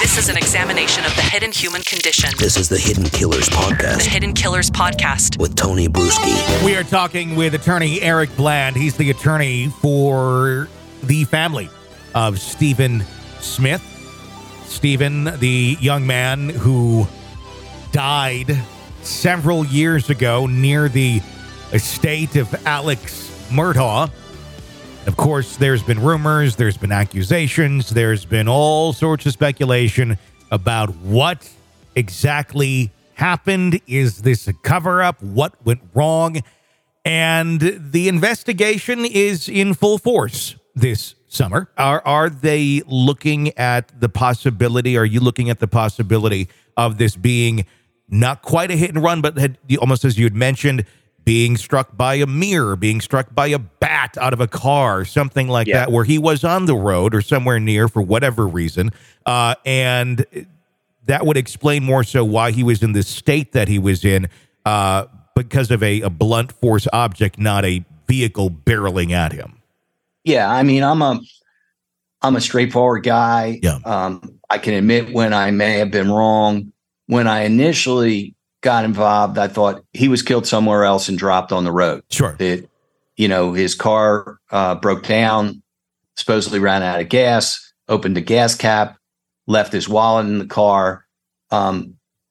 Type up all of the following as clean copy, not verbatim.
This is an examination of the hidden human condition. This is the Hidden Killers Podcast. The Hidden Killers Podcast. With Tony Bruschi. We are talking with attorney Eric Bland. He's the attorney for the family of Stephen Smith. Stephen, the young man who died several years ago near the estate of Alex Murdaugh. Of course, there's been rumors, there's been accusations, there's been all sorts of speculation about what exactly happened. Is this a cover-up? What went wrong? And the investigation is in full force this summer. Are they looking at the possibility, are you looking at the possibility of this being not quite a hit and run, but almost as you had mentioned, being struck by a mirror, being struck by a bat out of a car, something like that, where he was on the road or somewhere near for whatever reason. And that would explain more so why he was in the state that he was in, because of a blunt force object, not a vehicle barreling at him. Yeah, I mean, I'm a straightforward guy. Yeah. I can admit when I may have been wrong. When I initially got involved, I thought he was killed somewhere else and dropped on the road. Sure. That, his car broke down, supposedly ran out of gas, opened the gas cap, left his wallet in the car. A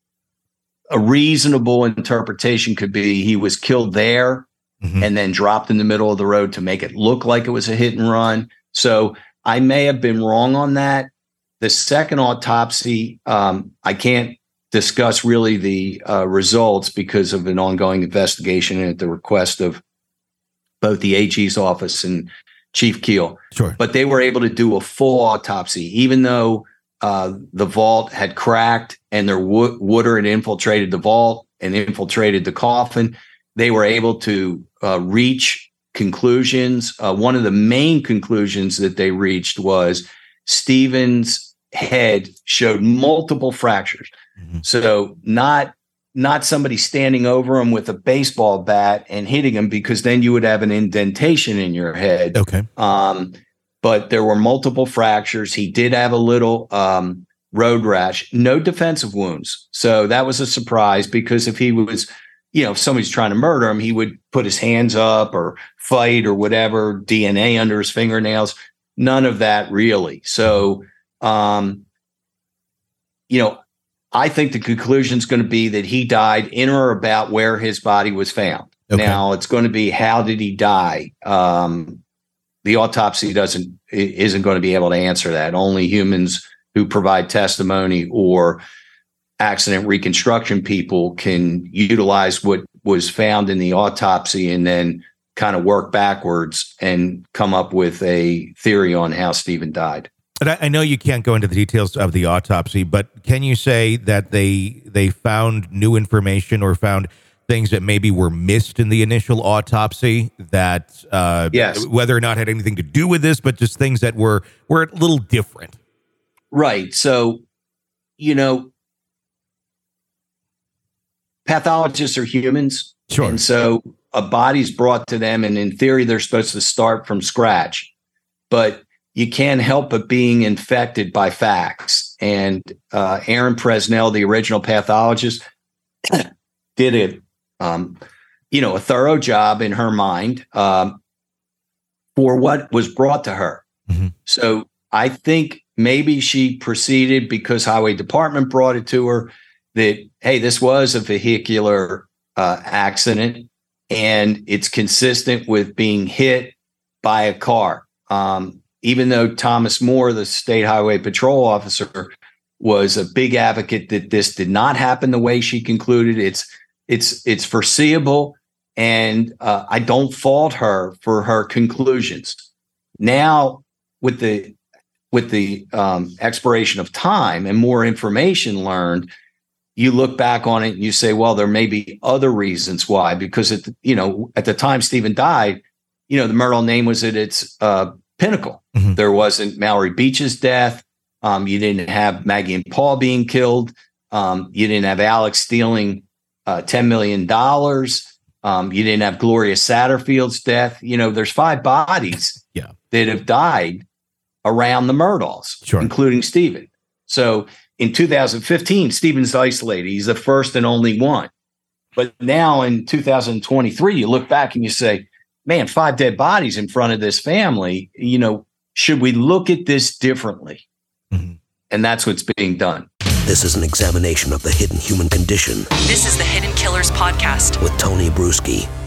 reasonable interpretation could be he was killed there and then dropped in the middle of the road to make it look like it was a hit and run. So I may have been wrong on that. The second autopsy, I can't discuss really the results because of an ongoing investigation and at the request of both the AG's office and Chief Keel. Sure. But they were able to do a full autopsy, even though the vault had cracked and their water had infiltrated the vault and infiltrated the coffin. They were able to reach conclusions. One of the main conclusions that they reached was Stephen's head showed multiple fractures. So not somebody standing over him with a baseball bat and hitting him, because then you would have an indentation in your head. Okay. But there were multiple fractures. He did have a little road rash, no defensive wounds. So that was a surprise, because if he was, if somebody's trying to murder him, he would put his hands up or fight or whatever, DNA under his fingernails. None of that really. So, I think the conclusion is going to be that he died in or about where his body was found. Okay. Now it's going to be, how did he die? The autopsy isn't going to be able to answer that. Only humans who provide testimony or accident reconstruction people can utilize what was found in the autopsy and then kind of work backwards and come up with a theory on how Stephen died. But I know you can't go into the details of the autopsy, but can you say that they found new information or found things that maybe were missed in the initial autopsy that yes, whether or not had anything to do with this, but just things that were a little different? Right. So, pathologists are humans. Sure. And so a body's brought to them, and in theory, they're supposed to start from scratch. But you can't help but being infected by facts. And Aaron Presnell, the original pathologist, did a thorough job in her mind for what was brought to her. Mm-hmm. So I think maybe she proceeded, because Highway Department brought it to her, that, hey, this was a vehicular accident, and it's consistent with being hit by a car. Even though Thomas Moore, the state highway patrol officer, was a big advocate that this did not happen the way she concluded, it's foreseeable, and I don't fault her for her conclusions. Now, with the expiration of time and more information learned, you look back on it and you say, well, there may be other reasons why, because at the time Stephen died, the Murdaugh name was at its pinnacle. Mm-hmm. There wasn't Mallory Beach's death. You didn't have Maggie and Paul being killed. You didn't have Alex stealing $10 million. You didn't have Gloria Satterfield's death. There's 5 bodies that have died around the Murdaughs, including Stephen. So in 2015, Stephen's isolated. He's the first and only one. But now in 2023, you look back and you say, man, 5 dead bodies in front of this family. Should we look at this differently? Mm-hmm. And that's what's being done. This is an examination of the hidden human condition This is the Hidden Killers Podcast. with Tony Bruschi.